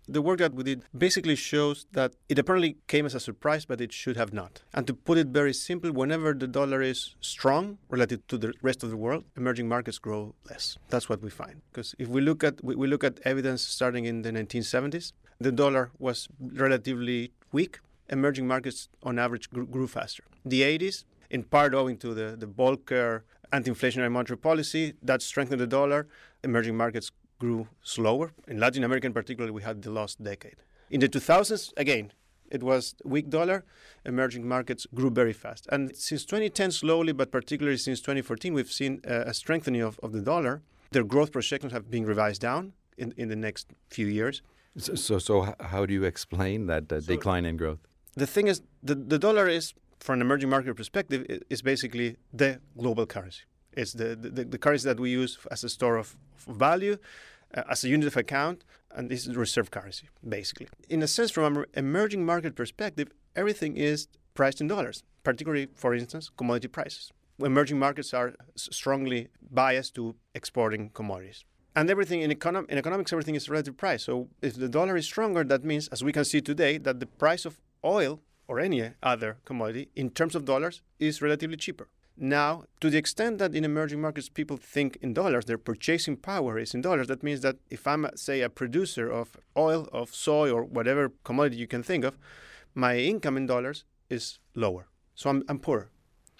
The work that we did basically shows that it apparently came as a surprise, but it should have not. And to put it very simple, whenever the dollar is strong relative to the rest of the world, emerging markets grow less. That's what we find. Because if we look at evidence starting in the 1970s, the dollar was relatively weak. Emerging markets on average grew faster. The 80s, in part owing to the Volcker anti-inflationary monetary policy, that strengthened the dollar. Emerging markets grew slower. In Latin America in particular, we had the lost decade. In the 2000s, again, it was weak dollar. Emerging markets grew very fast. And since 2010, slowly, but particularly since 2014, we've seen a strengthening of the dollar. Their growth projections have been revised down in the next few years. So how do you explain that decline in growth? The thing is, the dollar is, from an emerging market perspective, is basically the global currency. It's the currency that we use as a store of value, as a unit of account, and this is the reserve currency, basically. In a sense, from an emerging market perspective, everything is priced in dollars, particularly, for instance, commodity prices. Emerging markets are strongly biased to exporting commodities. And everything in economics, everything is relative price. So if the dollar is stronger, that means, as we can see today, that the price of oil or any other commodity in terms of dollars is relatively cheaper. Now, to the extent that in emerging markets people think in dollars, their purchasing power is in dollars, that means that if I'm, say, a producer of oil, of soy, or whatever commodity you can think of, my income in dollars is lower. So I'm poorer.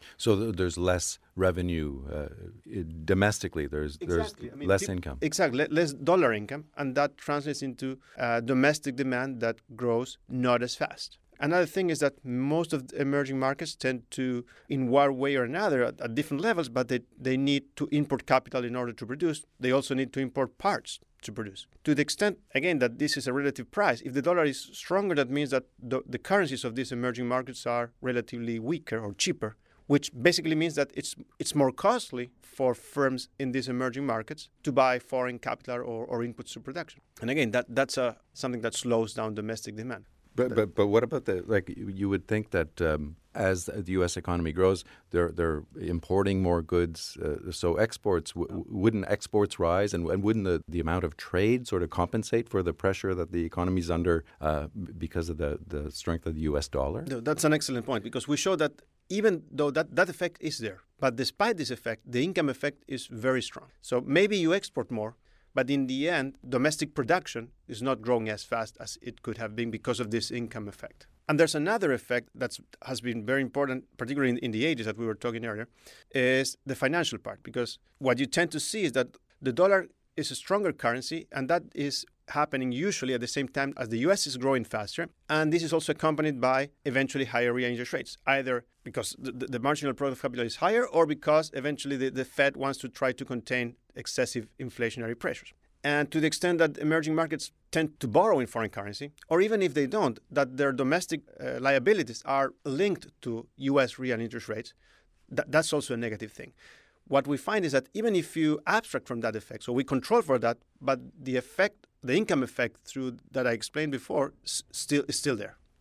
So there's less revenue domestically. There's less income. Exactly, less dollar income, and that translates into domestic demand that grows not as fast. Another thing is that most of the emerging markets tend to, in one way or another, at different levels, but they need to import capital in order to produce. They also need to import parts to produce. To the extent, again, that this is a relative price, if the dollar is stronger, that means that the currencies of these emerging markets are relatively weaker or cheaper, which basically means that it's more costly for firms in these emerging markets to buy foreign capital or inputs to production. And again, that's something that slows down domestic demand. But what about you would think that as the U.S. economy grows, they're importing more goods. So exports, wouldn't exports rise? And wouldn't the amount of trade sort of compensate for the pressure that the economy is under because of the strength of the U.S. dollar? No, that's an excellent point, because we show that even though that effect is there, but despite this effect, the income effect is very strong. So maybe you export more, but in the end, domestic production is not growing as fast as it could have been because of this income effect. And there's another effect that has been very important, particularly in the 80s that we were talking earlier, is the financial part. Because what you tend to see is that the dollar is a stronger currency, and that is happening usually at the same time as the U.S. is growing faster. And this is also accompanied by eventually higher real interest rates, either because the marginal product of capital is higher or because eventually the Fed wants to try to contain excessive inflationary pressures. And to the extent that emerging markets tend to borrow in foreign currency, or even if they don't, that their domestic liabilities are linked to U.S. real interest rates, that's also a negative thing. What we find is that even if you abstract from that effect, so we control for that, but the effect, the income effect through that I explained before, is still there.